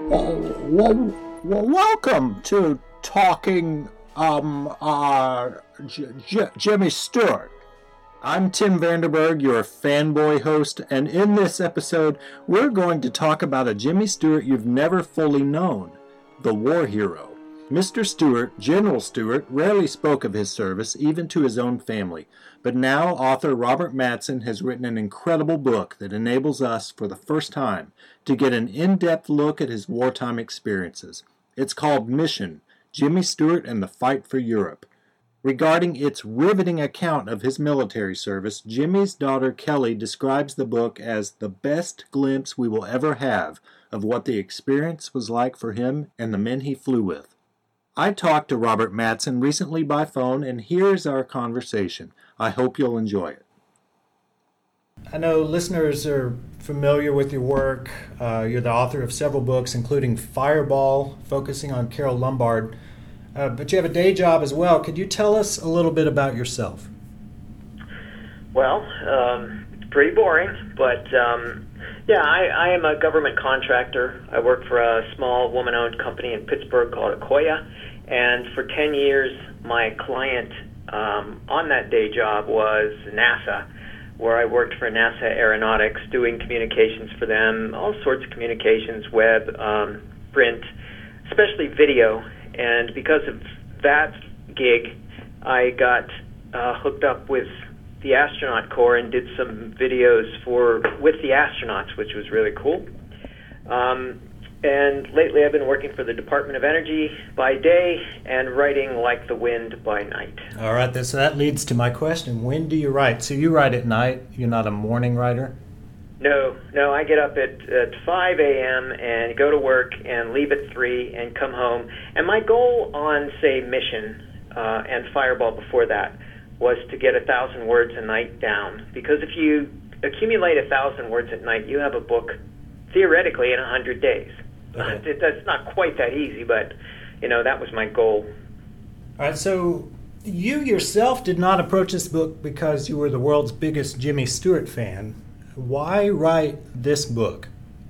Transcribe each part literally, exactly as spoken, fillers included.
well, well, welcome to Talking um, uh, J- J- Jimmy Stewart. I'm Tim Vanderberg, your fanboy host, and in this episode, we're going to talk about a Jimmy Stewart you've never fully known, the war hero. Mister Stewart, General Stewart, rarely spoke of his service, even to his own family, but now author Robert Mattson has written an incredible book that enables us, for the first time, to get an in-depth look at his wartime experiences. It's called Mission, Jimmy Stewart and the Fight for Europe. Regarding its riveting account of his military service, Jimmy's daughter Kelly describes the book as the best glimpse we will ever have of what the experience was like for him and the men he flew with. I talked to Robert Mattson recently by phone, and here's our conversation. I hope you'll enjoy it. I know listeners are familiar with your work. Uh, you're the author of several books, including Fireball, focusing on Carole Lombard. Uh, but you have a day job as well. Could you tell us a little bit about yourself? Well, um, it's pretty boring, but um, yeah, I, I am a government contractor. I work for a small woman-owned company in Pittsburgh called Akoya, and for ten years, my client um, on that day job was NASA, where I worked for NASA Aeronautics, doing communications for them, all sorts of communications, web, um, print, especially video. And because of that gig, I got uh, hooked up with the astronaut corps and did some videos for with the astronauts, which was really cool. Um, and lately I've been working for the Department of Energy by day and writing like the wind by night. All right, so that leads to my question. When do you write? So you write at night? You're not a morning writer? No, no, I get up at, at five a.m. and go to work and leave at three and come home. And my goal on, say, Mission uh, and Fireball before that was to get a thousand words a night down. Because if you accumulate a thousand words at night, you have a book theoretically in a hundred days. Okay. It, that's not quite that easy, but, you know, that was my goal. All right, so you yourself did not approach this book because you were the world's biggest Jimmy Stewart fan. Why write this book?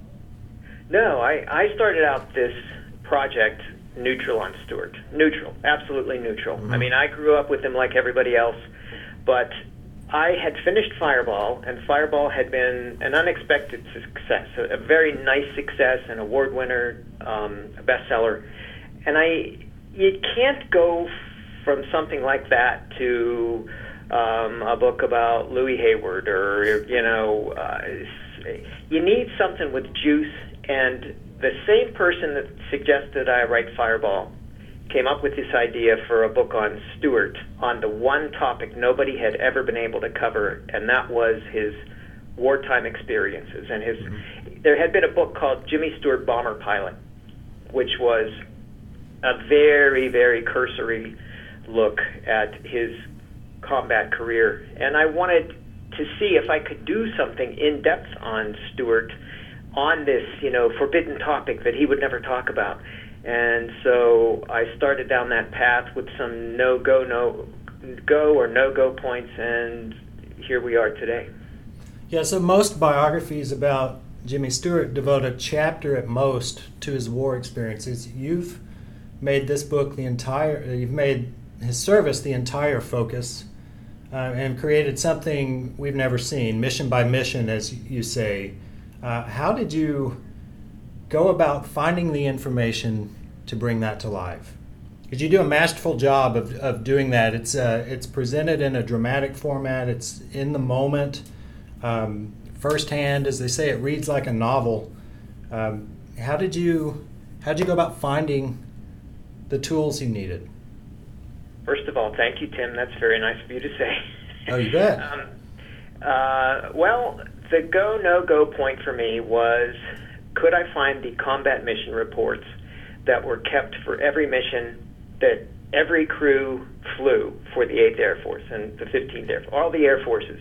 No, I, I started out this project neutral on Stewart. Neutral, absolutely neutral. Mm-hmm. I mean, I grew up with him like everybody else, but I had finished Fireball, and Fireball had been an unexpected success, a, a very nice success, an award winner, um, a bestseller. And I, you can't go from something like that to Um, a book about Louis Hayward, or, you know, uh, you need something with juice, and the same person that suggested I write Fireball came up with this idea for a book on Stewart, on the one topic nobody had ever been able to cover, and that was his wartime experiences. And his, mm-hmm. there had been a book called Jimmy Stewart Bomber Pilot, which was a very, very cursory look at his combat career, and I wanted to see if I could do something in depth on Stewart on this, you know, forbidden topic that he would never talk about. And so I started down that path with some no-go, no-go or no-go points, and here we are today. Yeah, so most biographies about Jimmy Stewart devote a chapter at most to his war experiences. You've made this book the entire, you've made his service the entire focus, uh, and created something we've never seen, mission by mission, as you say. Uh, how did you go about finding the information to bring that to life? Because you do a masterful job of, of doing that. It's uh, it's presented in a dramatic format. It's in the moment, um, firsthand, as they say. It reads like a novel. Um, how did you how did you go about finding the tools you needed? First of all, thank you, Tim. That's very nice of you to say. Oh, you bet. um, uh, well, the go, no-go point for me was, could I find the combat mission reports that were kept for every mission that every crew flew for the eighth Air Force and the fifteenth Air Force, all the Air Forces.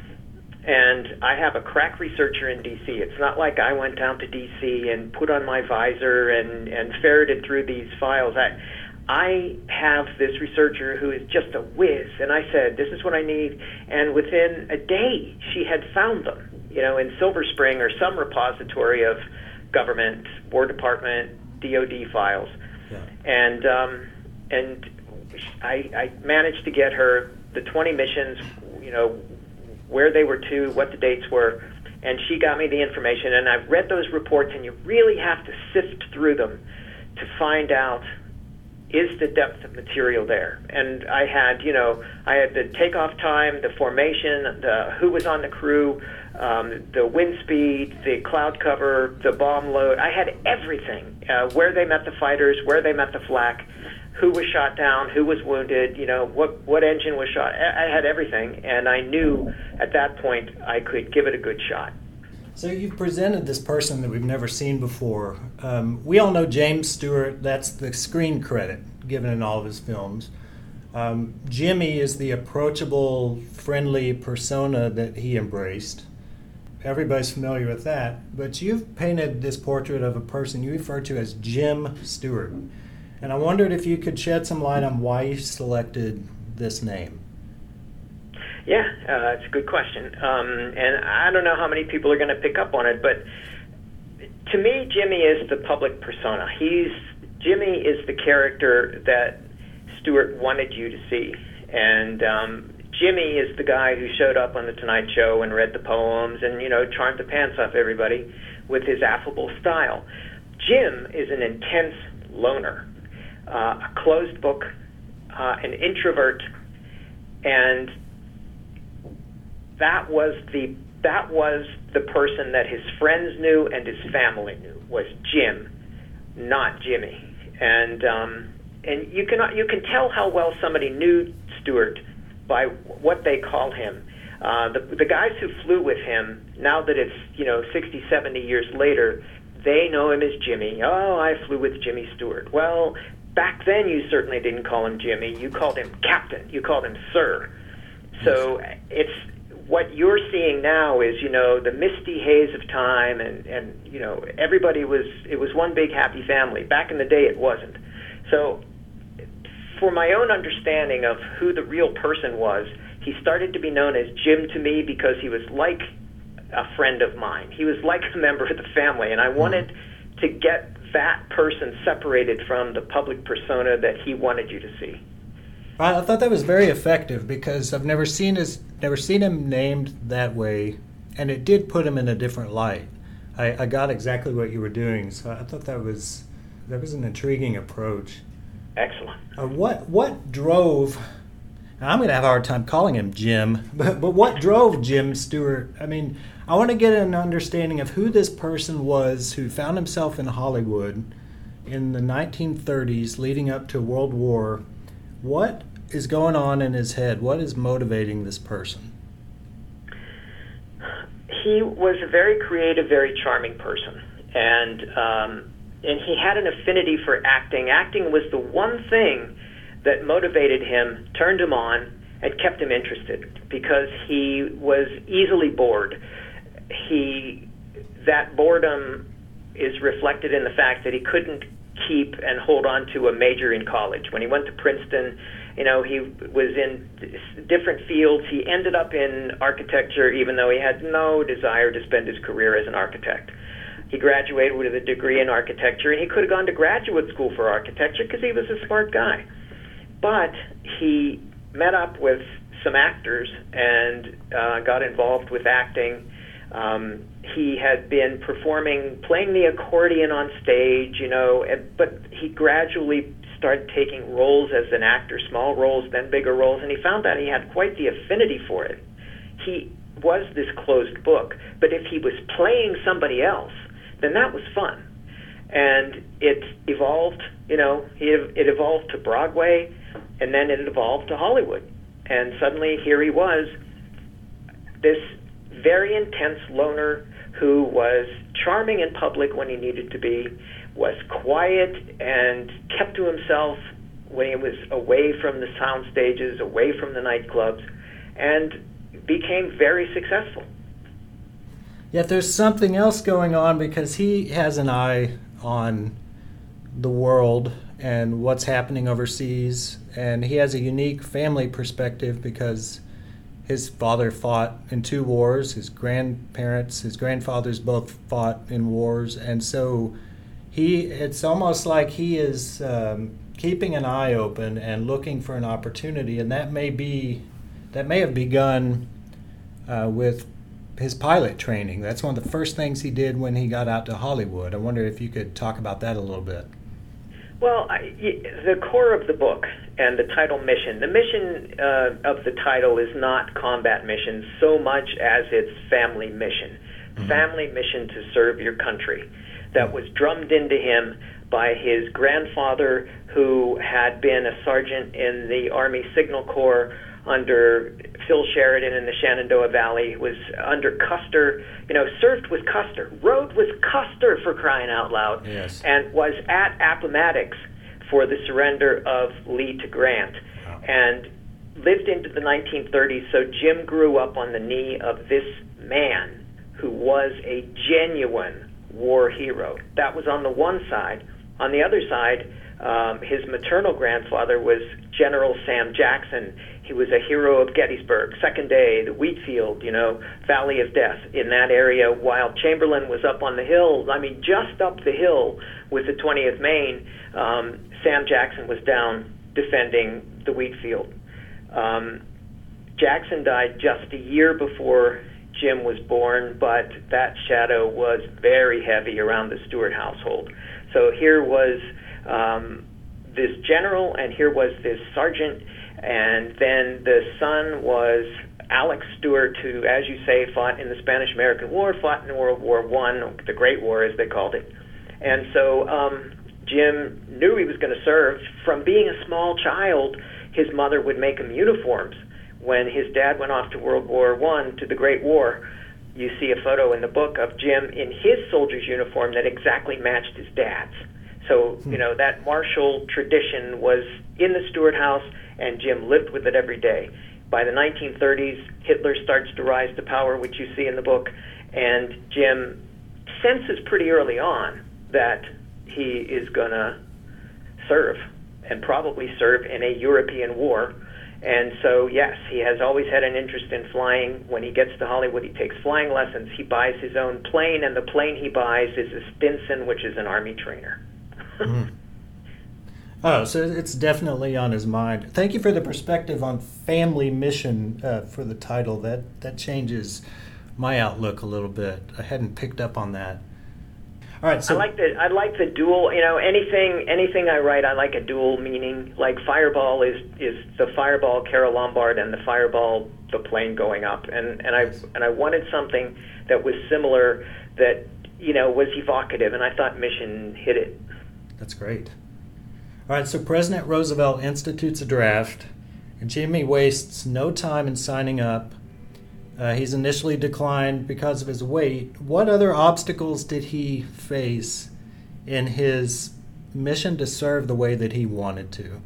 And I have a crack researcher in D C. It's not like I went down to D C and put on my visor and, and ferreted through these files. I, I have this researcher who is just a whiz, and I said, this is what I need, and within a day she had found them, you know, in Silver Spring or some repository of government, War Department, D O D files. Yeah. And um, and I, I managed to get her the twenty missions, you know, where they were to, what the dates were, and she got me the information. And I've read those reports, and you really have to sift through them to find out, is the depth of material there? And I had, you know, I had the takeoff time, the formation, the who was on the crew, um, the wind speed, the cloud cover, the bomb load. I had everything, uh, where they met the fighters, where they met the flak, who was shot down, who was wounded, you know, what, what engine was shot. I, I had everything, and I knew at that point I could give it a good shot. So you've presented this person that we've never seen before. Um, we all know James Stewart. That's the screen credit given in all of his films. Um, Jimmy is the approachable, friendly persona that he embraced. Everybody's familiar with that. But you've painted this portrait of a person you refer to as Jim Stewart. And I wondered if you could shed some light on why you selected this name. Yeah, uh, it's a good question. Um, and I don't know how many people are going to pick up on it, but to me, Jimmy is the public persona. He's Jimmy is the character that Stewart wanted you to see. And um, Jimmy is the guy who showed up on The Tonight Show and read the poems and, you know, charmed the pants off everybody with his affable style. Jim is an intense loner, uh, a closed book, uh, an introvert, and that was the that was the person that his friends knew and his family knew was Jim, not Jimmy. And um, and you can you can tell how well somebody knew Stewart by what they called him. Uh, the the guys who flew with him, now that it's, you know, sixty, seventy years later, they know him as Jimmy. Oh, I flew with Jimmy Stewart. Well, back then you certainly didn't call him Jimmy. You called him Captain. You called him Sir. So it's what you're seeing now is, you know, the misty haze of time, and, and you know, everybody was, it was one big happy family. Back in the day, it wasn't. So for my own understanding of who the real person was, he started to be known as Jim to me because he was like a friend of mine. He was like a member of the family, and I wanted to get that person separated from the public persona that he wanted you to see. I thought that was very effective because I've never seen his, never seen him named that way, and it did put him in a different light. I, I got exactly what you were doing, so I thought that was that was an intriguing approach. Excellent. Uh, what what drove? And I'm going to have a hard time calling him Jim, but but what drove Jim Stewart? I mean, I want to get an understanding of who this person was who found himself in Hollywood in the nineteen thirties, leading up to World War. What is going on in his head? What is motivating this person? He was a very creative, very charming person, and um, and he had an affinity for acting. Acting was the one thing that motivated him, turned him on, and kept him interested because he was easily bored. He that boredom is reflected in the fact that he couldn't keep and hold on to a major in college. When he went to Princeton, you know, he was in different fields. He ended up in architecture, even though he had no desire to spend his career as an architect. He graduated with a degree in architecture, and he could have gone to graduate school for architecture because he was a smart guy. But he met up with some actors and uh, got involved with acting. Um, he had been performing, playing the accordion on stage, you know, but he gradually started taking roles as an actor, small roles, then bigger roles, and he found that he had quite the affinity for it. He was this closed book, but if he was playing somebody else, then that was fun. And it evolved, you know, it evolved to Broadway, and then it evolved to Hollywood. And suddenly here he was, this very intense loner who was charming in public when he needed to be, was quiet and kept to himself when he was away from the sound stages, away from the nightclubs, and became very successful. Yet there's something else going on because he has an eye on the world and what's happening overseas, and he has a unique family perspective because his father fought in two wars. His grandparents, his grandfathers both fought in wars. And so he, it's almost like he is um, keeping an eye open and looking for an opportunity. And that may be, that may have begun uh, with his pilot training. That's one of the first things he did when he got out to Hollywood. I wonder if you could talk about that a little bit. Well, I, the core of the book and the title mission, the mission uh, of the title is not combat mission so much as it's family mission. Mm-hmm. Family mission to serve your country. That was drummed into him by his grandfather, who had been a sergeant in the Army Signal Corps under Phil Sheridan in the Shenandoah Valley, was under Custer, you know, served with Custer, rode with Custer, for crying out loud, yes. and was at Appomattox for the surrender of Lee to Grant, wow. and lived into the nineteen thirties. So Jim grew up on the knee of this man who was a genuine war hero. That was on the one side. On the other side, um, his maternal grandfather was General Sam Jackson. He was a hero of Gettysburg, Second Day, the Wheatfield, you know, Valley of Death in that area, while Chamberlain was up on the hill, I mean, just up the hill with the twentieth Maine. Um, Sam Jackson was down defending the Wheatfield. Um, Jackson died just a year before Jim was born, but that shadow was very heavy around the Stewart household. So here was um, this general, and here was this sergeant, and then the son was Alex Stewart, who, as you say, fought in the Spanish-American War, fought in World War One, the Great War, as they called it. And so um, Jim knew he was going to serve. From being a small child, his mother would make him uniforms. When his dad went off to World War One, to the Great War, you see a photo in the book of Jim in his soldier's uniform that exactly matched his dad's. So, you know, that martial tradition was in the Stewart house, and Jim lived with it every day. By the nineteen thirties, Hitler starts to rise to power, which you see in the book, and Jim senses pretty early on that he is going to serve, and probably serve in a European war. And so, yes, he has always had an interest in flying. When he gets to Hollywood, he takes flying lessons. He buys his own plane, and the plane he buys is a Stinson, which is an Army trainer. mm. Oh, so it's definitely on his mind. Thank you for the perspective on family mission uh, for the title. That that changes my outlook a little bit. I hadn't picked up on that. All right, so I like the I like the dual. You know, anything anything I write, I like a dual meaning. Like Fireball is is the Fireball Carole Lombard and the Fireball the plane going up, and and I and I wanted something that was similar, that, you know, was evocative, and I thought Mission hit it. That's great. All right, so President Roosevelt institutes a draft, and Jimmy wastes no time in signing up. Uh, he's initially declined because of his weight. What other obstacles did he face in his mission to serve the way that he wanted to?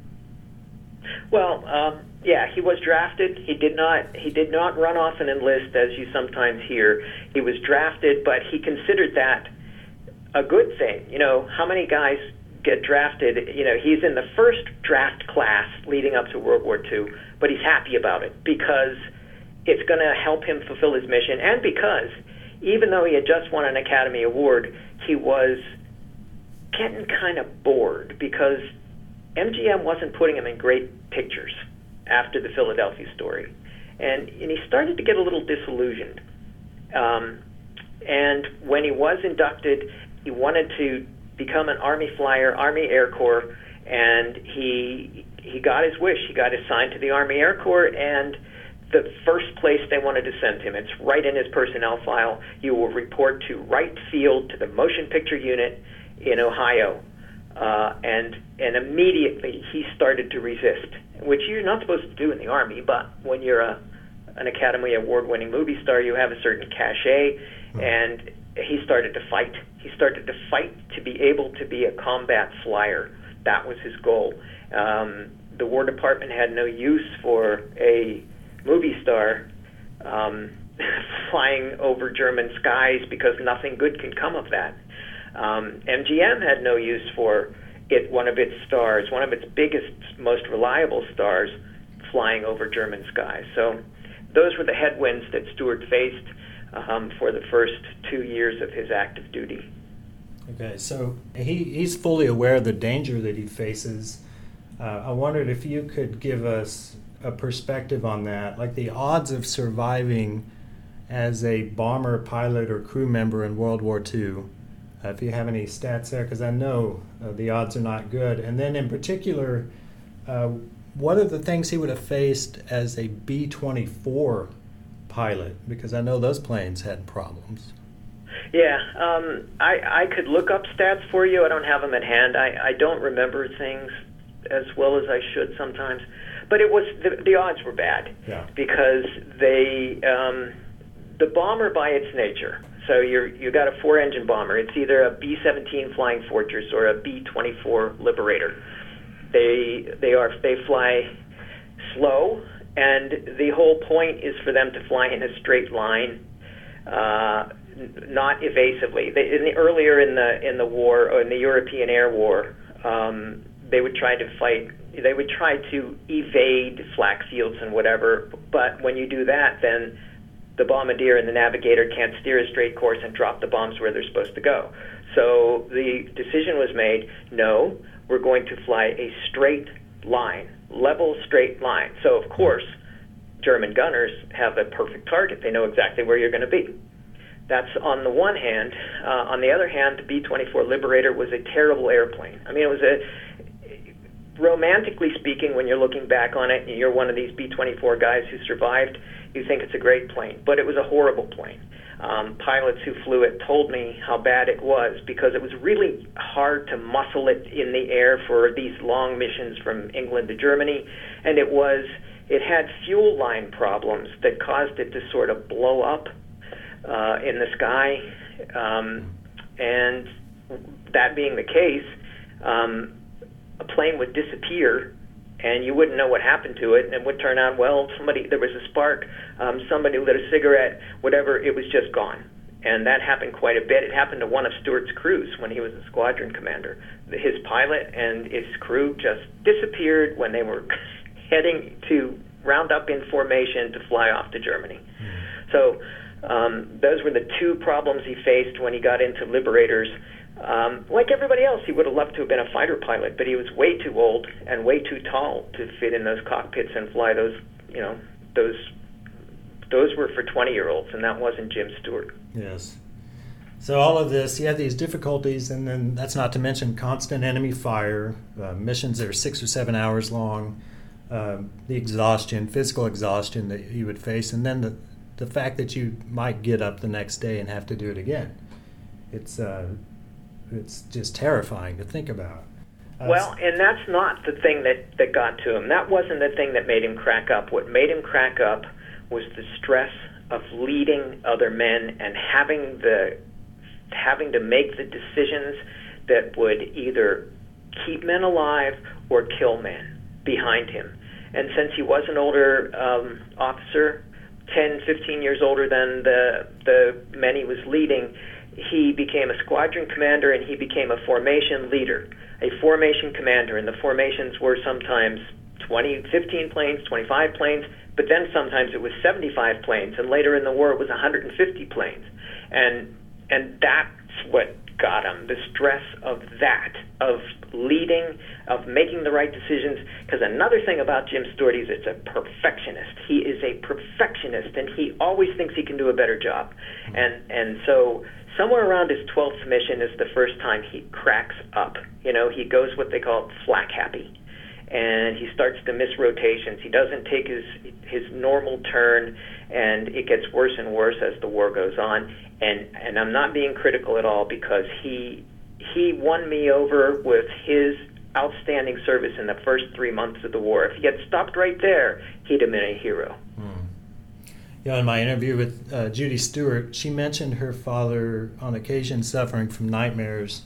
Well, um, yeah, he was drafted. He did not. He did not run off and enlist, as you sometimes hear. He was drafted, but he considered that a good thing. You know, how many guys get drafted? You know, he's in the first draft class leading up to World War Two, but he's happy about it because it's going to help him fulfill his mission, and because even though he had just won an Academy Award, he was getting kind of bored because M G M wasn't putting him in great pictures after the Philadelphia story. And, and he started to get a little disillusioned. Um, and when he was inducted, he wanted to become an Army flyer, Army Air Corps, and he he got his wish. He got assigned to the Army Air Corps, and the first place they wanted to send him, it's right in his personnel file. You will report to Wright Field, to the motion picture unit in Ohio. Uh, and and immediately he started to resist, which you're not supposed to do in the Army, but when you're a an Academy Award-winning movie star, you have a certain cachet, and he started to fight. He started to fight to be able to be a combat flyer. That was his goal. Um, the War Department had no use for a movie star um, flying over German skies because nothing good can come of that. Um, M G M had no use for it, one of its stars, one of its biggest, most reliable stars, flying over German skies. So those were the headwinds that Stuart faced um, for the first two years of his active duty. Okay, so he, he's fully aware of the danger that he faces. Uh, I wondered if you could give us a perspective on that, like the odds of surviving as a bomber pilot or crew member in World War Two. Uh, if you have any stats there, because I know uh, the odds are not good. And then in particular, uh, what are the things he would have faced as a B twenty-four pilot? Because I know those planes had problems. Yeah, um, I, I could look up stats for you. I don't have them at hand. I, I don't remember things as well as I should sometimes. But it was the, the odds were bad yeah. because they um, the bomber by its nature. So you're you got a four-engine bomber. It's either a B seventeen Flying Fortress or a B twenty-four Liberator. They they are they fly slow, and the whole point is for them to fly in a straight line, uh, not evasively. They, in the, earlier in the in the war, or in the European Air War, um, they would try to fight. They would try to evade flak fields and whatever. But when you do that, then the bombardier and the navigator can't steer a straight course and drop the bombs where they're supposed to go. So the decision was made, no, we're going to fly a straight line, level straight line. So, of course, German gunners have a perfect target. They know exactly where you're going to be. That's on the one hand. Uh, on the other hand, the B twenty-four Liberator was a terrible airplane. I mean, it was a... Romantically speaking, when you're looking back on it, and you're one of these B twenty-four guys who survived, you think it's a great plane, but it was a horrible plane. Um, pilots who flew it told me how bad it was because it was really hard to muscle it in the air for these long missions from England to Germany, and it was it had fuel line problems that caused it to sort of blow up uh, in the sky, um, and that being the case, um, a plane would disappear and you wouldn't know what happened to it, and it would turn out, well, somebody, there was a spark, um, somebody lit a cigarette, whatever, it was just gone. And that happened quite a bit. It happened to one of Stuart's crews when he was a squadron commander. His pilot and his crew just disappeared when they were heading to round up in formation to fly off to Germany. Mm. So um, those were the two problems he faced when he got into Liberators. Um, like everybody else, he would have loved to have been a fighter pilot, but he was way too old and way too tall to fit in those cockpits and fly those, you know, those those were for twenty-year-olds, and that wasn't Jim Stewart. Yes. So all of this, you have these difficulties, and then that's not to mention constant enemy fire, uh, missions that are six or seven hours long, uh, the exhaustion, physical exhaustion that you would face, and then the, the fact that you might get up the next day and have to do it again. It's... Uh, It's just terrifying to think about. Uh, well, and that's not the thing that, that got to him. That wasn't the thing that made him crack up. What made him crack up was the stress of leading other men and having the having to make the decisions that would either keep men alive or kill men behind him. And since he was an older um, officer, ten, fifteen years older than the the men he was leading, he became a squadron commander and he became a formation leader, a formation commander. And the formations were sometimes twenty, fifteen planes, twenty-five planes, but then sometimes it was seventy-five planes, and later in the war it was one hundred fifty planes. And and that's what got him, the stress of that, of leading, of making the right decisions. Because another thing about Jim Stewart is it's a perfectionist. He is a perfectionist, and he always thinks he can do a better job. And and so somewhere around his twelfth mission is the first time he cracks up. You know, he goes what they call flak happy, and he starts to miss rotations. He doesn't take his his normal turn, and it gets worse and worse as the war goes on. And and I'm not being critical at all, because he he won me over with his outstanding service in the first three months of the war. If he had stopped right there, he'd have been a hero. Hmm. You know, in my interview with uh, Judy Stewart, she mentioned her father on occasion suffering from nightmares.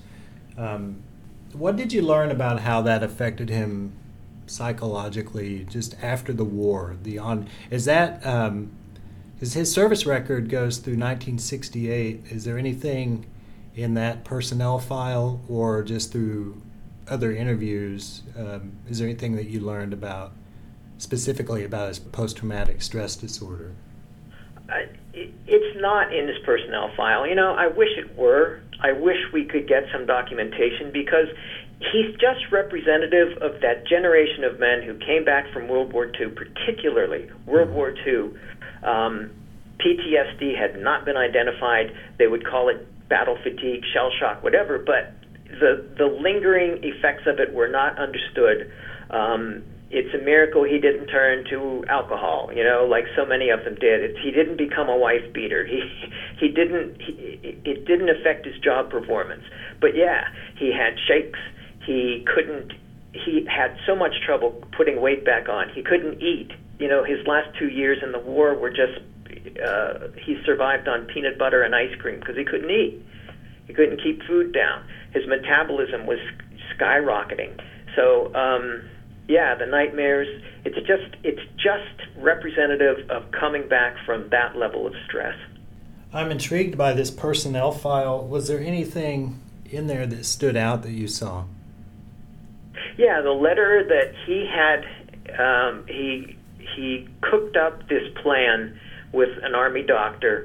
Um, what did you learn about how that affected him psychologically just after the war? The on is that um, is his service record goes through nineteen sixty-eight. Is there anything in that personnel file or just through other interviews? Um, is there anything that you learned about specifically about his post-traumatic stress disorder? Uh, it, it's not in his personnel file. You know, I wish it were. I wish we could get some documentation, because he's just representative of that generation of men who came back from World War Two, particularly World mm-hmm. War Two. Um, P T S D had not been identified. They would call it battle fatigue, shell shock, whatever, but the the lingering effects of it were not understood. Um, it's a miracle he didn't turn to alcohol, you know, like so many of them did. It's, he didn't become a wife beater. He he didn't. He, it didn't affect his job performance. But yeah, he had shakes. He couldn't. He had so much trouble putting weight back on. He couldn't eat. You know, his last two years in the war were just. Uh, he survived on peanut butter and ice cream because he couldn't eat. He couldn't keep food down. His metabolism was skyrocketing. So, um, yeah, the nightmares. It's just it's just representative of coming back from that level of stress. I'm intrigued by this personnel file. Was there anything in there that stood out that you saw? Yeah, the letter that he had. Um, he he cooked up this plan with an Army doctor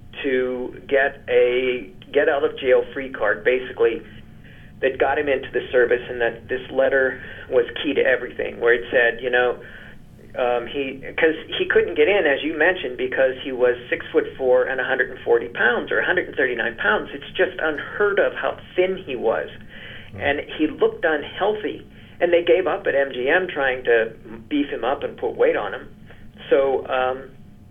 to get a get out of jail free card, basically, that got him into the service, and that this letter was key to everything, where it said, you know, um, he because he couldn't get in, as you mentioned, because he was six foot four and one hundred forty pounds or one hundred thirty-nine pounds. It's just unheard of how thin he was, and he looked unhealthy. And they gave up at M G M trying to beef him up and put weight on him. So. Um,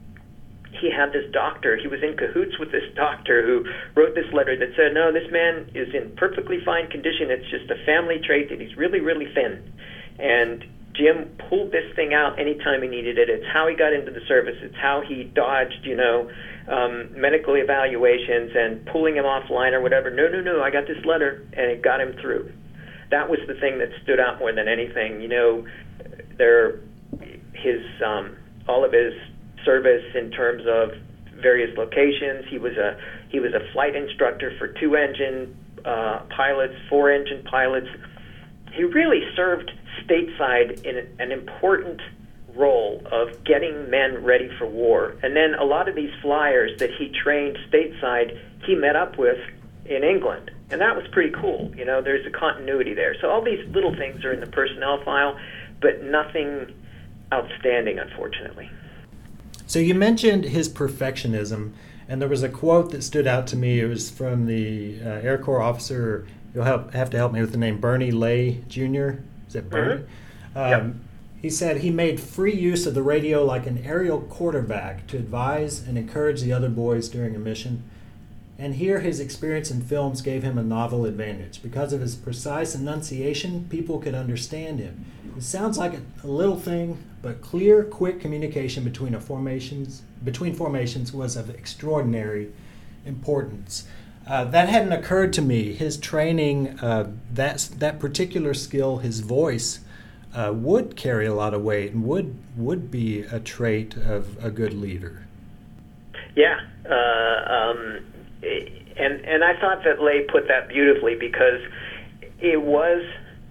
He had this doctor, he was in cahoots with this doctor who wrote this letter that said, no, this man is in perfectly fine condition. It's just a family trait that he's really, really thin. And Jim pulled this thing out anytime he needed it. It's how he got into the service. It's how he dodged, you know, um, medical evaluations and pulling him offline or whatever. No, no, no, I got this letter, and it got him through. That was the thing that stood out more than anything. You know, there, his, um, all of his service in terms of various locations. He was a he was a flight instructor for two engine uh, pilots, four engine pilots. He really served stateside in an important role of getting men ready for war. And then a lot of these flyers that he trained stateside, he met up with in England. And that was pretty cool. You know, there's a continuity there. So all these little things are in the personnel file, but nothing outstanding, unfortunately. So you mentioned his perfectionism, and there was a quote that stood out to me. It was from the uh, Air Corps officer. You'll help, have to help me with the name, Bernie Lay Junior Is that Bernie? Mm-hmm. Um, yep. He said he made free use of the radio like an aerial quarterback to advise and encourage the other boys during a mission. And here his experience in films gave him a novel advantage. Because of his precise enunciation, people could understand him. It sounds like a, a little thing, but clear, quick communication between a formations between formations was of extraordinary importance. Uh, that hadn't occurred to me. His training, uh, that that particular skill, his voice, uh, would carry a lot of weight and would would be a trait of a good leader. Yeah, uh, um, and and I thought that Lay put that beautifully, because it was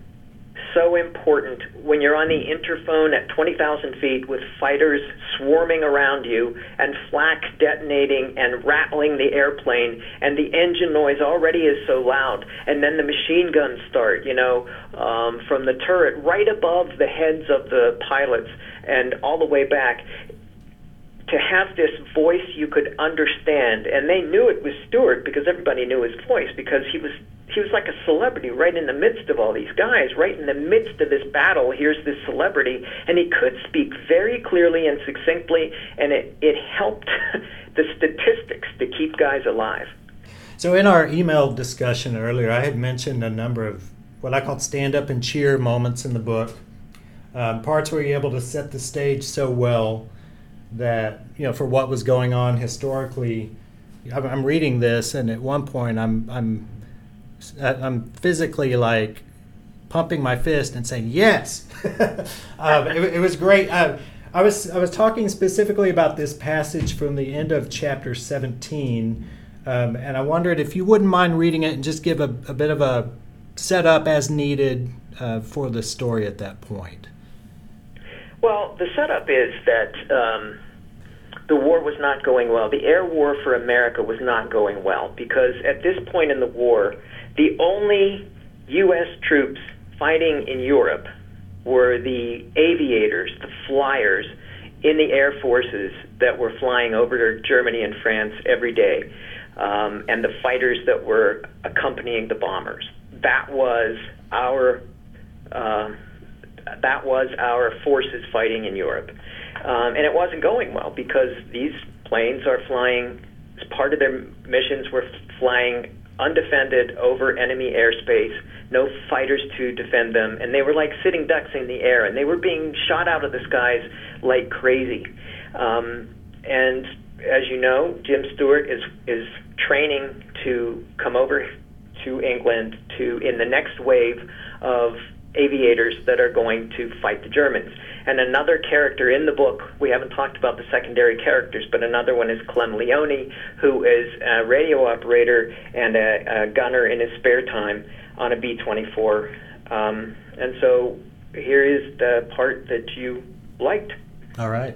so important when you're on the interphone at twenty thousand feet with fighters swarming around you and flak detonating and rattling the airplane, and the engine noise already is so loud, and then the machine guns start, you know, um, from the turret right above the heads of the pilots and all the way back. To have this voice you could understand, and they knew it was Stewart because everybody knew his voice, because he was he was like a celebrity right in the midst of all these guys, right in the midst of this battle. Here's this celebrity, and he could speak very clearly and succinctly, and it, it helped the statistics to keep guys alive. So in our email discussion earlier, I had mentioned a number of what I called stand-up and cheer moments in the book, um, parts where you're able to set the stage so well that, you know, for what was going on historically. I'm reading this, and at one point I'm I'm I'm physically like pumping my fist and saying yes. um, it, it was great. I, I was I was talking specifically about this passage from the end of chapter seventeen, um, and I wondered if you wouldn't mind reading it and just give a, a bit of a setup as needed uh, for the story at that point. Well, the setup is that um, the war was not going well. The air war for America was not going well because at this point in the war, the only U S troops fighting in Europe were the aviators, the flyers in the air forces that were flying over Germany and France every day, um, and the fighters that were accompanying the bombers. That was our uh, that was our forces fighting in Europe, um, and it wasn't going well because these planes are flying. As part of their missions, were flying undefended over enemy airspace, no fighters to defend them, and they were like sitting ducks in the air, and they were being shot out of the skies like crazy. Um, and as you know, Jim Stewart is is training to come over to England to in the next wave of aviators that are going to fight the Germans. And another character in the book, we haven't talked about the secondary characters, but another one is Clem Leone, who is a radio operator and a, a gunner in his spare time on a B twenty-four. Um, and so here is the part that you liked. All right.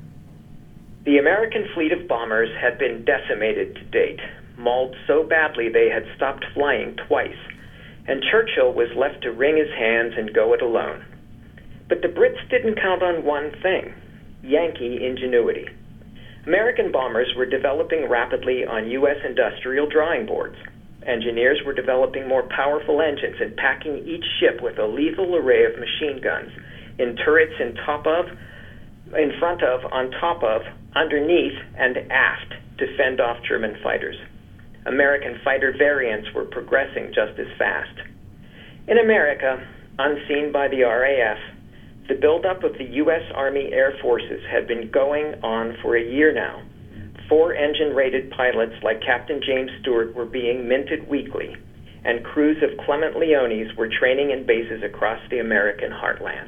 The American fleet of bombers had been decimated to date, mauled so badly they had stopped flying twice, and Churchill was left to wring his hands and go it alone. But the Brits didn't count on one thing: Yankee ingenuity. American bombers were developing rapidly on U S industrial drawing boards. Engineers were developing more powerful engines and packing each ship with a lethal array of machine guns in turrets in top of, in front of, on top of, underneath, and aft to fend off German fighters. American fighter variants were progressing just as fast. In America, unseen by the R A F, the buildup of the U S Army Air Forces had been going on for a year now. Four engine-rated pilots like Captain James Stewart were being minted weekly, and crews of Clement Leones were training in bases across the American heartland.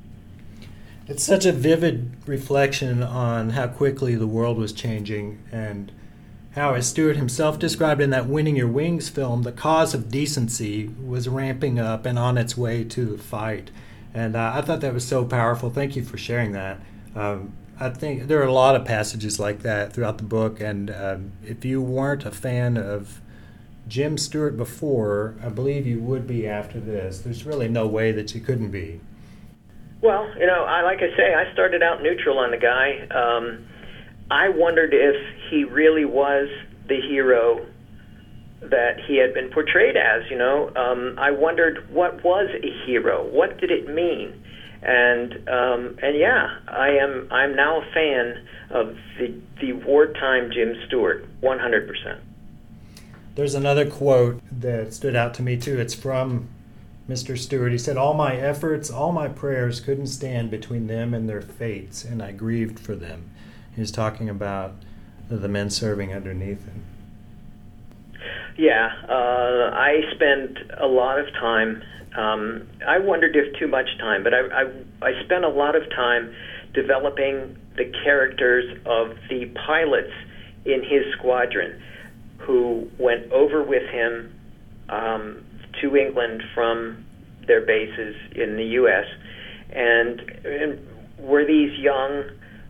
It's such a vivid reflection on how quickly the world was changing and how, as Stewart himself described in that Winning Your Wings film, the cause of decency was ramping up and on its way to the fight. And uh, I thought that was so powerful. Thank you for sharing that. Um, I think there are a lot of passages like that throughout the book, and um, if you weren't a fan of Jim Stewart before, I believe you would be after this. There's really no way that you couldn't be. Well, you know, I like I say, I started out neutral on the guy. Um, I wondered if he really was the hero that he had been portrayed as, you know. Um, I wondered, what was a hero? What did it mean? And um, and yeah, I am I'm now a fan of the the wartime Jim Stewart, one hundred percent. There's another quote that stood out to me too. It's from Mister Stewart. He said, "All my efforts, all my prayers couldn't stand between them and their fates, and I grieved for them." He was talking about the men serving underneath him. Yeah, uh, I spent a lot of time. Um, I wondered if too much time, but I, I, I spent a lot of time developing the characters of the pilots in his squadron who went over with him um, to England from their bases in the U S And, and were these young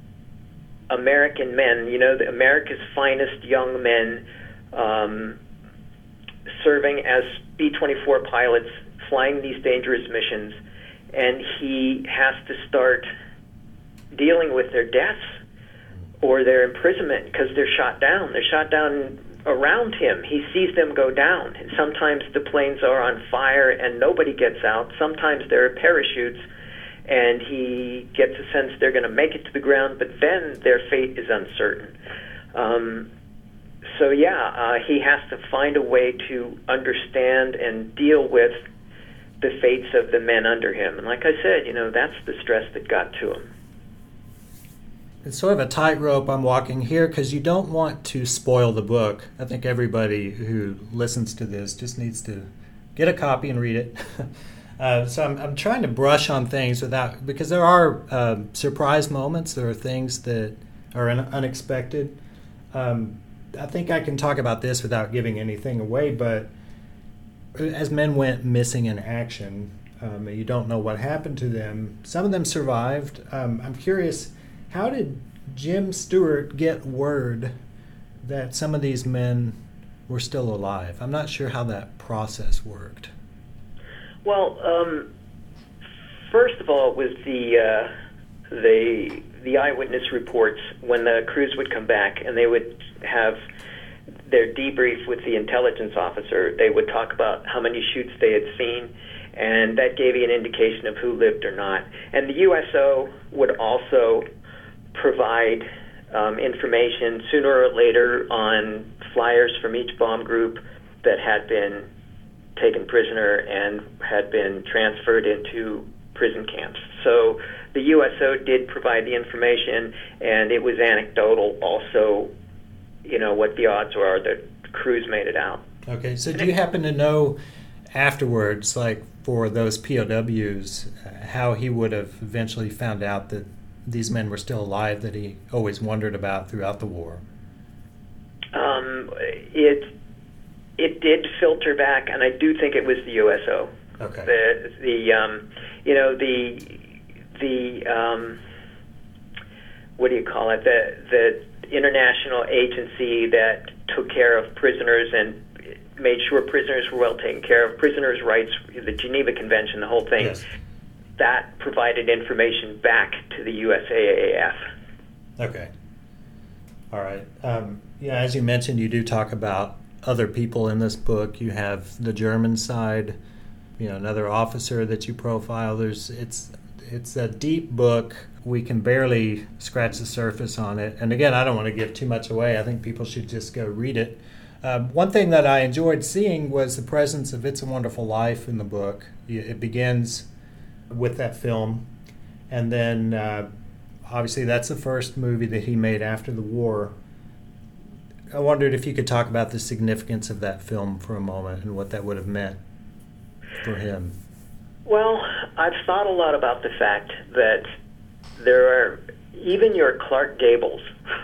American men, you know, the America's finest young men, um, serving as B twenty-four pilots, flying these dangerous missions, and he has to start dealing with their deaths or their imprisonment because they're shot down. They're shot down around him. He sees them go down. And sometimes the planes are on fire and nobody gets out. Sometimes there are parachutes, and he gets a sense they're going to make it to the ground, but then their fate is uncertain. Um, so yeah, uh, he has to find a way to understand and deal with the fates of the men under him. And like I said, you know, that's the stress that got to him. It's sort of a tightrope I'm walking here because you don't want to spoil the book. I think everybody who listens to this just needs to get a copy and read it. uh, so I'm, I'm trying to brush on things without, because there are uh, surprise moments. There are things that are un- unexpected. Um, I think I can talk about this without giving anything away, but as men went missing in action, Um, you don't know what happened to them. Some of them survived. Um, I'm curious, how did Jim Stewart get word that some of these men were still alive? I'm not sure how that process worked. Well, um, first of all, it was the uh, the the eyewitness reports when the crews would come back and they would have their debrief with the intelligence officer. They would talk about how many shoots they had seen, and that gave you an indication of who lived or not. And the U S O would also provide um, information sooner or later on flyers from each bomb group that had been taken prisoner and had been transferred into prison camps. So the U S O did provide the information, and it was anecdotal also, you know, what the odds are that crews made it out. Okay, so do you happen to know afterwards, like for those P O Ws, uh, how he would have eventually found out that these men were still alive that he always wondered about throughout the war? Um, it it did filter back, and I do think it was the U S O. Okay. The the um, you know the the um, what do you call it? The the international agency that took care of prisoners and made sure prisoners were well taken care of, prisoners' rights, the Geneva Convention, the whole thing. Yes. That provided information back to the U S A A F. Okay. All right. Um, yeah, as you mentioned, you do talk about other people in this book. You have the German side, you know, another officer that you profile. There's it's it's a deep book. We can barely scratch the surface on it. And again, I don't want to give too much away. I think people should just go read it. Um, one thing that I enjoyed seeing was the presence of It's a Wonderful Life in the book. It begins with that film, and then uh, obviously that's the first movie that he made after the war. I wondered if you could talk about the significance of that film for a moment and what that would have meant for him. Well, I've thought a lot about the fact that there are, even your Clark Gables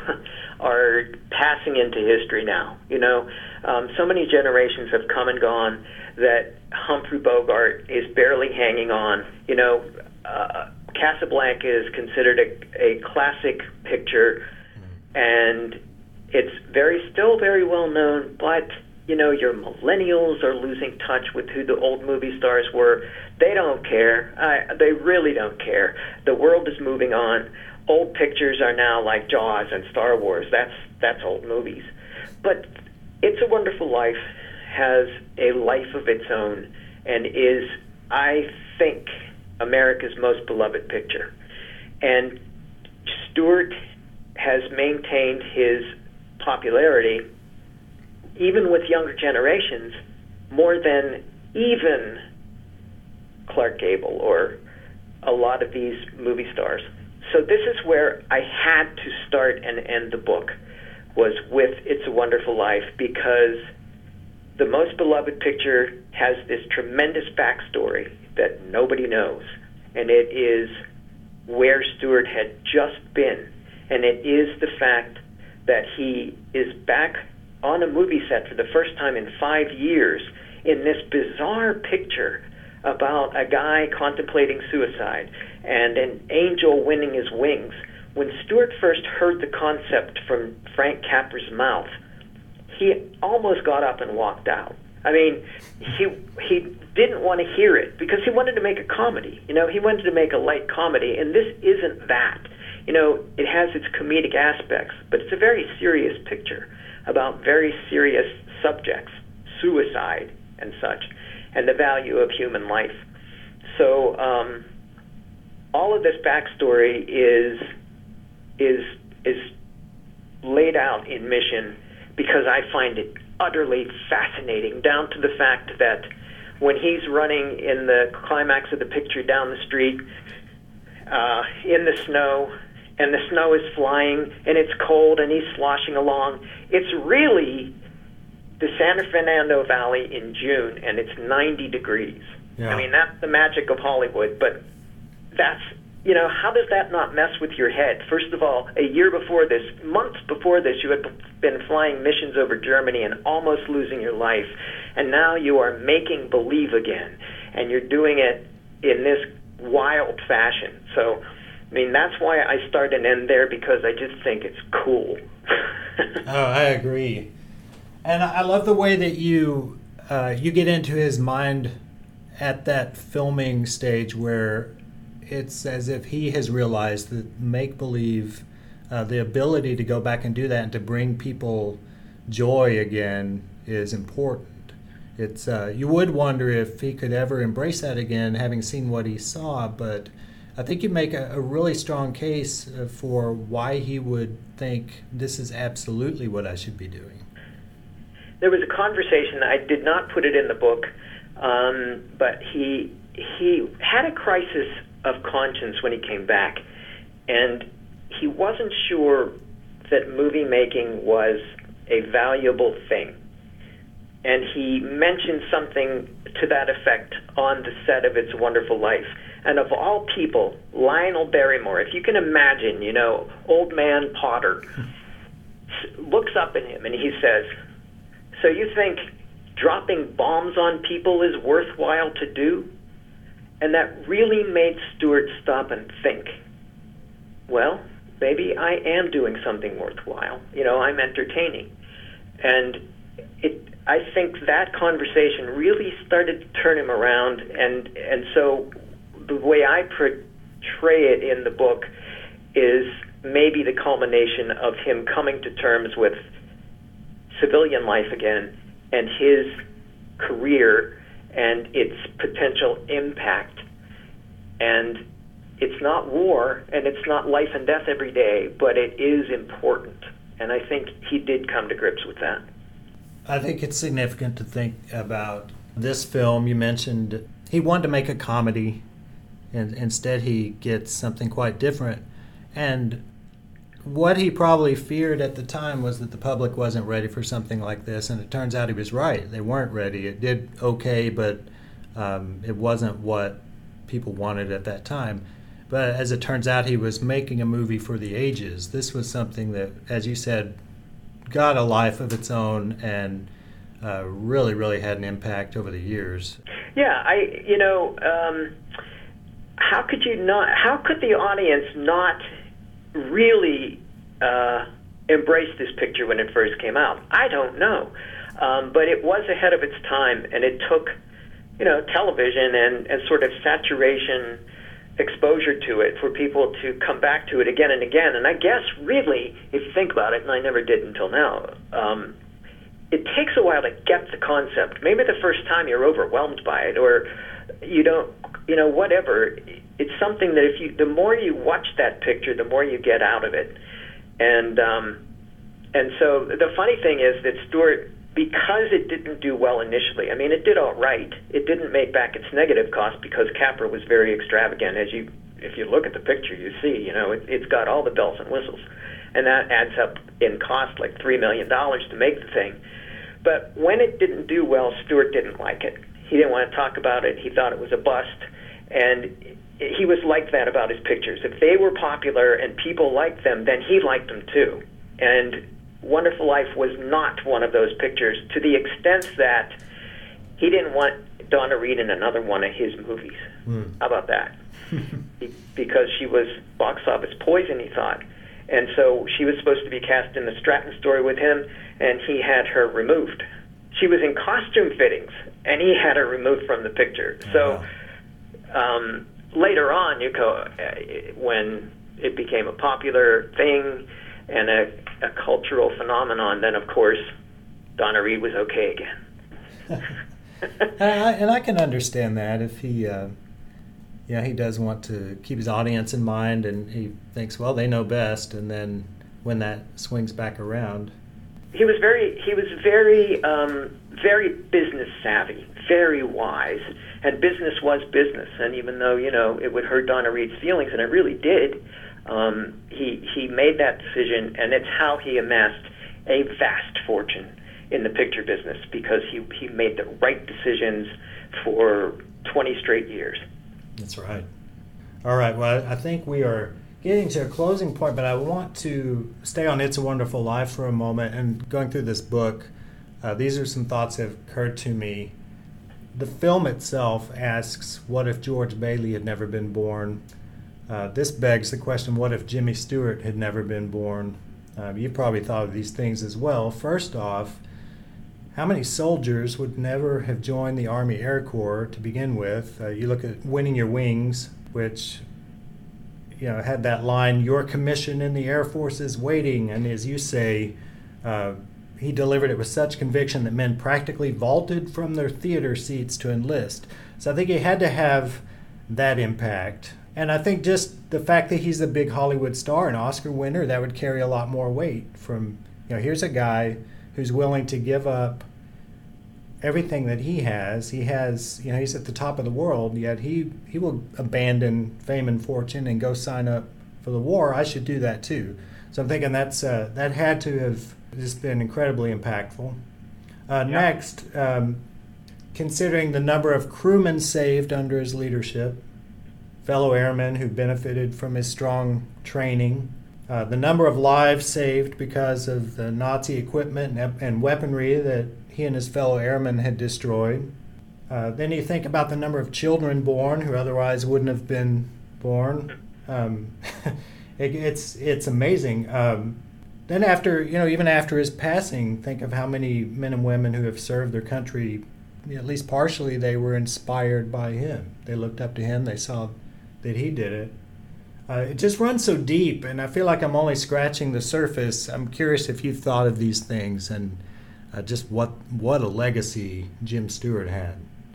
are passing into history now. You know, um, so many generations have come and gone that Humphrey Bogart is barely hanging on. You know, uh, Casablanca is considered a, a classic picture, and it's very still very well known, but you know, your millennials are losing touch with who the old movie stars were. They don't care. I, they really don't care. The world is moving on. Old pictures are now like Jaws and Star Wars. That's that's old movies. But It's a Wonderful Life has a life of its own and is, I think, America's most beloved picture. And Stewart has maintained his popularity, even with younger generations, more than even Clark Gable or a lot of these movie stars. So this is where I had to start and end the book, was with It's a Wonderful Life, because the most beloved picture has this tremendous backstory that nobody knows, and it is where Stewart had just been, and it is the fact that he is back on a movie set for the first time in five years in this bizarre picture about a guy contemplating suicide and an angel winning his wings. When Stewart first heard the concept from Frank Capra's mouth, he almost got up and walked out. I mean, he he didn't want to hear it because he wanted to make a comedy. You know, he wanted to make a light comedy, and this isn't that. You know, it has its comedic aspects, but it's a very serious picture about very serious subjects, suicide and such, and the value of human life. So um, all of this backstory is is is laid out in Mission because I find it utterly fascinating, down to the fact that when he's running in the climax of the picture down the street uh, in the snow, and the snow is flying, and it's cold, and he's sloshing along, it's really the San Fernando Valley in June, and it's ninety degrees. Yeah. I mean, that's the magic of Hollywood, but that's, you know, how does that not mess with your head? First of all, a year before this, months before this, you had been flying missions over Germany and almost losing your life, and now you are making believe again, and you're doing it in this wild fashion. So, I mean, that's why I start and end there, because I just think it's cool. Oh, I agree. And I love the way that you uh, you get into his mind at that filming stage where it's as if he has realized that make-believe, uh, the ability to go back and do that and to bring people joy again is important. It's uh, you would wonder if he could ever embrace that again, having seen what he saw, but I think you make a, a really strong case for why he would think this is absolutely what I should be doing. There was a conversation, I did not put it in the book, um, but he he had a crisis of conscience when he came back, and he wasn't sure that movie making was a valuable thing. And he mentioned something to that effect on the set of It's a Wonderful Life. And of all people, Lionel Barrymore, if you can imagine, you know, old man Potter, looks up at him and he says, "So you think dropping bombs on people is worthwhile to do?" And that really made Stewart stop and think, well, maybe I am doing something worthwhile. You know, I'm entertaining. And it, I think that conversation really started to turn him around, and, and so the way I portray it in the book is maybe the culmination of him coming to terms with civilian life again and his career and its potential impact. And it's not war and it's not life and death every day, but it is important. And I think he did come to grips with that. I think it's significant to think about this film. You mentioned he wanted to make a comedy, and instead he gets something quite different. And what he probably feared at the time was that the public wasn't ready for something like this, and it turns out he was right. They weren't ready. It did okay, but um, it wasn't what people wanted at that time. But as it turns out, he was making a movie for the ages. This was something that, as you said, got a life of its own and uh, really, really had an impact over the years. Yeah, I, you know, um, how could you not, how could the audience not really uh, embrace this picture when it first came out? I don't know. Um, but it was ahead of its time, and it took, you know, television and, and sort of saturation exposure to it for people to come back to it again and again. And I guess really, if you think about it, and I never did until now, um, it takes a while to get the concept. Maybe the first time you're overwhelmed by it, or you don't, you know, whatever. It's something that if you, the more you watch that picture, the more you get out of it. And um, and so the funny thing is that Stewart, because it didn't do well initially, I mean, it did all right. It didn't make back its negative cost because Capra was very extravagant. As you, if you look at the picture, you see, you know, it, it's got all the bells and whistles. And that adds up in cost like three million dollars to make the thing. But when it didn't do well, Stewart didn't like it. He didn't want to talk about it. He thought it was a bust. And he was like that about his pictures. If they were popular and people liked them, then he liked them too. And Wonderful Life was not one of those pictures, to the extent that he didn't want Donna Reed in another one of his movies. Mm. How about that? Because she was box office poison, he thought. And so she was supposed to be cast in the Stratton story with him, and he had her removed. She was in costume fittings, and he had her removed from the picture. So um, later on, you go, when it became a popular thing and a, a cultural phenomenon, then of course Donna Reed was okay again. and, I, and I can understand that if he, uh, yeah, he does want to keep his audience in mind, and he thinks, well, they know best, and then when that swings back around, he was very, he was very, um, very business savvy, very wise, and business was business. And even though, you know, it would hurt Donna Reed's feelings, and it really did. Um, he he made that decision, and it's how he amassed a vast fortune in the picture business, because he, he made the right decisions for twenty straight years. That's right. All right, well, I think we are getting to a closing point, but I want to stay on It's a Wonderful Life for a moment. And going through this book, uh, these are some thoughts that have occurred to me. the film itself asks, what if George Bailey had never been born? Uh, this begs the question, what if Jimmy Stewart had never been born? Uh, you've probably thought of these things as well. First off, how many soldiers would never have joined the Army Air Corps to begin with? Uh, you look at Winning Your Wings, which you know had that line, "Your commission in the Air Force is waiting," and as you say, uh, he delivered it with such conviction that men practically vaulted from their theater seats to enlist. So I think he had to have that impact. And I think just the fact that he's a big Hollywood star, an Oscar winner, that would carry a lot more weight from, you know, here's a guy who's willing to give up everything that he has. He has, you know, he's at the top of the world, yet he, he will abandon fame and fortune and go sign up for the war. I should do that too. So I'm thinking that's uh, that had to have just been incredibly impactful. Uh, yeah. Next, um, considering the number of crewmen saved under his leadership, fellow airmen who benefited from his strong training, uh, the number of lives saved because of the Nazi equipment and, and weaponry that he and his fellow airmen had destroyed. Uh, then you think about the number of children born who otherwise wouldn't have been born. Um, it, it's it's amazing. Um, then after, you know, even after his passing, think of how many men and women who have served their country, at least partially, they were inspired by him. They looked up to him. They saw that he did it. Uh, it just runs so deep, and I feel like I'm only scratching the surface. I'm curious if you've thought of these things and uh, just what what a legacy Jim Stewart had.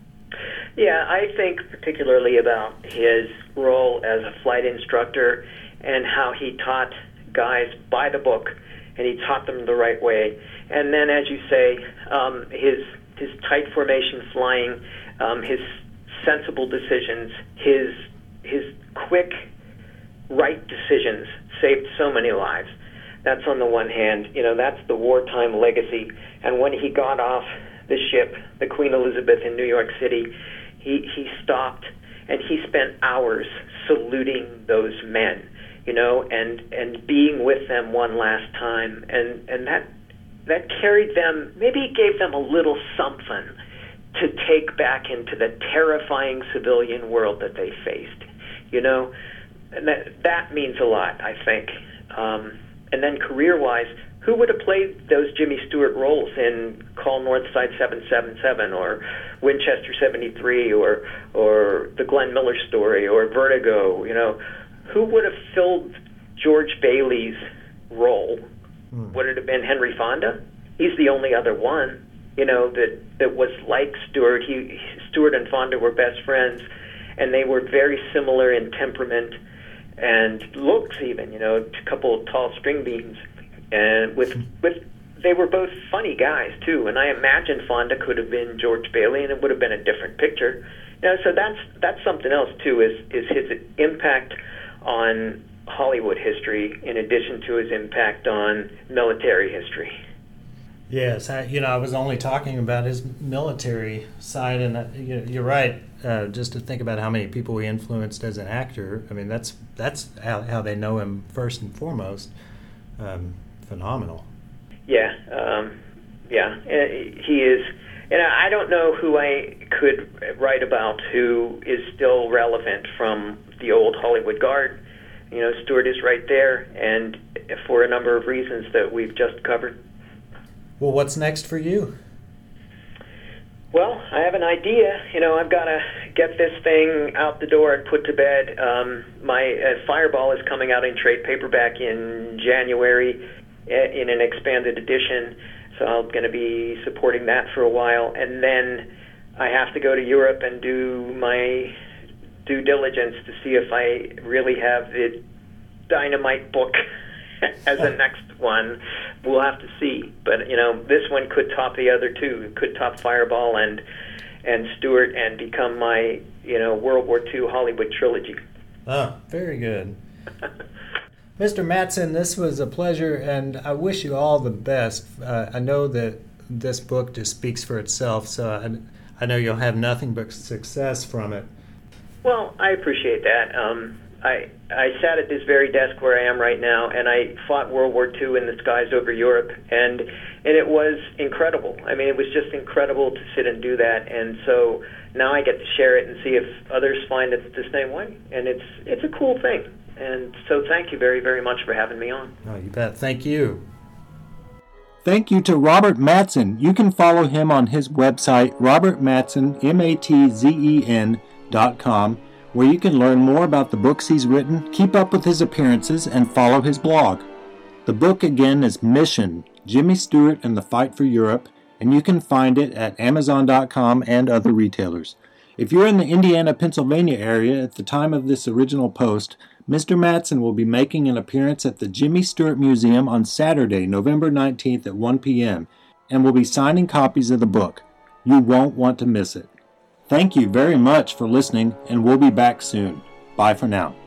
Yeah, I think particularly about his role as a flight instructor and how he taught guys by the book, and he taught them the right way. And then, as you say, um, his his tight formation flying, um, his sensible decisions, his his quick, right decisions saved so many lives. That's on the one hand. You know, that's the wartime legacy. And when he got off the ship, the Queen Elizabeth in New York City, he, he stopped and he spent hours saluting those men, you know, and, and being with them one last time. And, and that that carried them, maybe it gave them a little something to take back into the terrifying civilian world that they faced. You know, and that that means a lot, I think. Um, and then career-wise, who would have played those Jimmy Stewart roles in Call Northside seven seven seven or Winchester seventy-three or or The Glenn Miller Story or Vertigo? You know, who would have filled George Bailey's role? Hmm. Would it have been Henry Fonda? He's the only other one, you know, that that was like Stewart. He Stewart and Fonda were best friends. And they were very similar in temperament and looks, even, you know, a couple of tall string beans. And with with they were both funny guys too. And I imagine Fonda could have been George Bailey, and it would have been a different picture. You know, so that's that's something else too. Is is his impact on Hollywood history in addition to his impact on military history. Yes, I, you know, I was only talking about his military side, and uh, you, you're right. Uh, just to think about how many people he influenced as an actor, I mean, that's that's how, how they know him first and foremost. Um, phenomenal. Yeah, um, yeah, he is. And I don't know who I could write about who is still relevant from the old Hollywood guard. You know, Stewart is right there, and for a number of reasons that we've just covered. Well, what's next for you? Well, I have an idea. You know, I've got to get this thing out the door and put to bed. Um, my uh, Fireball is coming out in trade paperback in January in an expanded edition, so I'm going to be supporting that for a while. And then I have to go to Europe and do my due diligence to see if I really have the Dynamite book as the next one. We'll have to see. But, you know, this one could top the other two. It could top Fireball and and Stewart and become my, you know, World War Two Hollywood trilogy. Oh, very good. Mister Matson, this was a pleasure, and I wish you all the best. Uh, I know that this book just speaks for itself, so I, I know you'll have nothing but success from it. Well, I appreciate that. Um, I I sat at this very desk where I am right now, and I fought World War Two in the skies over Europe, and and it was incredible. I mean, it was just incredible to sit and do that, and so now I get to share it and see if others find it the same way, and it's it's a cool thing. And so thank you very, very much for having me on. Oh, you bet. Thank you. Thank you to Robert Mattson. You can follow him on his website, robert mattson, M A T Z E N dot com, where you can learn more about the books he's written, keep up with his appearances, and follow his blog. The book again is Mission, Jimmy Stewart and the Fight for Europe, and you can find it at amazon dot com and other retailers. If you're in the Indiana, Pennsylvania area at the time of this original post, Mister Mattson will be making an appearance at the Jimmy Stewart Museum on Saturday, November nineteenth at one p.m., and will be signing copies of the book. You won't want to miss it. Thank you very much for listening, and we'll be back soon. Bye for now.